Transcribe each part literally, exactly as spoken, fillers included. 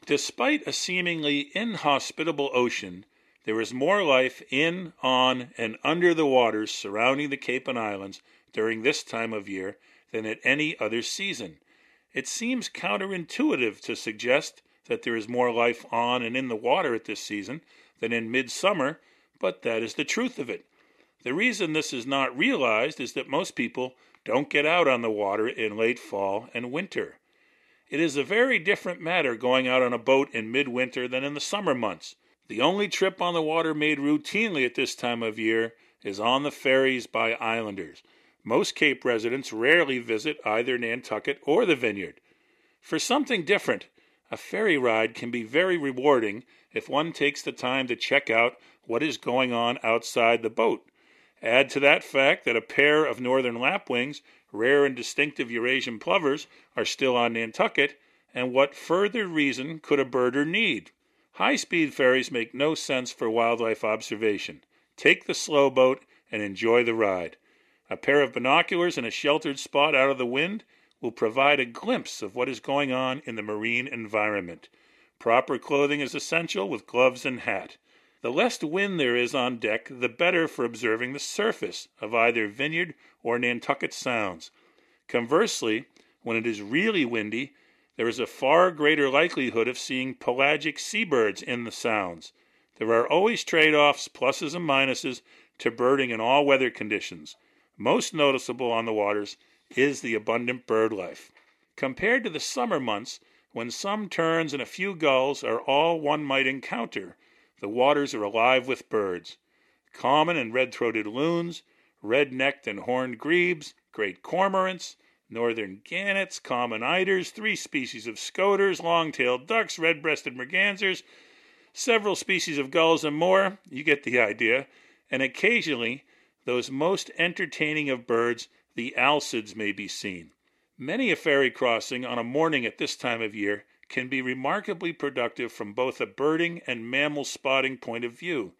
Despite a seemingly inhospitable ocean, there is more life in, on, and under the waters surrounding the Cape and Islands during this time of year than at any other season. It seems counterintuitive to suggest that there is more life on and in the water at this season than in midsummer, but that is the truth of it. The reason this is not realized is that most people don't get out on the water in late fall and winter. It is a very different matter going out on a boat in midwinter than in the summer months. The only trip on the water made routinely at this time of year is on the ferries by islanders. Most Cape residents rarely visit either Nantucket or the Vineyard. For something different, a ferry ride can be very rewarding if one takes the time to check out what is going on outside the boat. Add to that fact that a pair of northern lapwings, rare and distinctive Eurasian plovers, are still on Nantucket, and what further reason could a birder need? High-speed ferries make no sense for wildlife observation. Take the slow boat and enjoy the ride. A pair of binoculars in a sheltered spot out of the wind will provide a glimpse of what is going on in the marine environment. Proper clothing is essential with gloves and hat. The less wind there is on deck, the better for observing the surface of either Vineyard or Nantucket Sounds. Conversely, when it is really windy, there is a far greater likelihood of seeing pelagic seabirds in the Sounds. There are always trade-offs, pluses and minuses, to birding in all weather conditions. Most noticeable on the waters is the abundant bird life. Compared to the summer months, when some terns and a few gulls are all one might encounter, the waters are alive with birds. Common and red-throated loons, red-necked and horned grebes, great cormorants, northern gannets, common eiders, three species of scoters, long-tailed ducks, red-breasted mergansers, several species of gulls and more, you get the idea, and occasionally, those most entertaining of birds, the alcids, may be seen. Many a ferry crossing on a morning at this time of year can be remarkably productive from both a birding and mammal spotting point of view.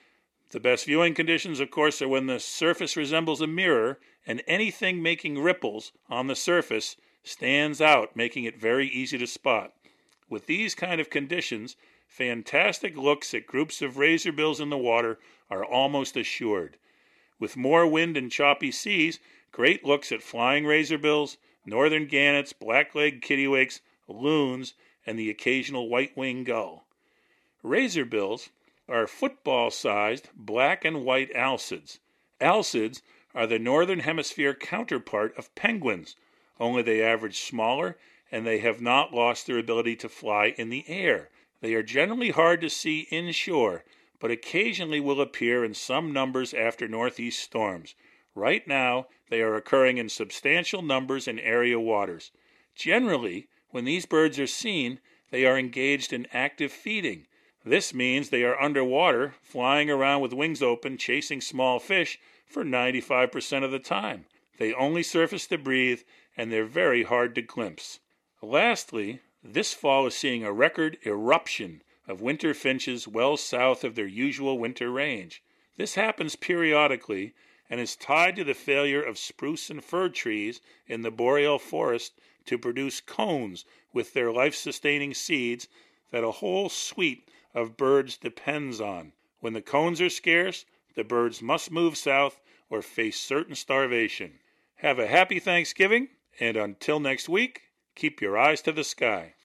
The best viewing conditions, of course, are when the surface resembles a mirror and anything making ripples on the surface stands out, making it very easy to spot. With these kind of conditions, fantastic looks at groups of razorbills in the water are almost assured. With more wind and choppy seas, great looks at flying razorbills, northern gannets, black-legged kittiwakes, loons, and the occasional white-winged gull. Razorbills are football-sized black and white alcids. Alcids are the northern hemisphere counterpart of penguins, only they average smaller and they have not lost their ability to fly in the air. They are generally hard to see inshore, but occasionally will appear in some numbers after northeast storms. Right now, they are occurring in substantial numbers in area waters. Generally, when these birds are seen, they are engaged in active feeding. This means they are underwater, flying around with wings open, chasing small fish for ninety-five percent of the time. They only surface to breathe, and they're very hard to glimpse. Lastly, this fall is seeing a record eruption of winter finches well south of their usual winter range. This happens periodically and is tied to the failure of spruce and fir trees in the boreal forest to produce cones with their life-sustaining seeds that a whole suite of birds depends on. When the cones are scarce, the birds must move south or face certain starvation. Have a happy Thanksgiving, and until next week, keep your eyes to the sky.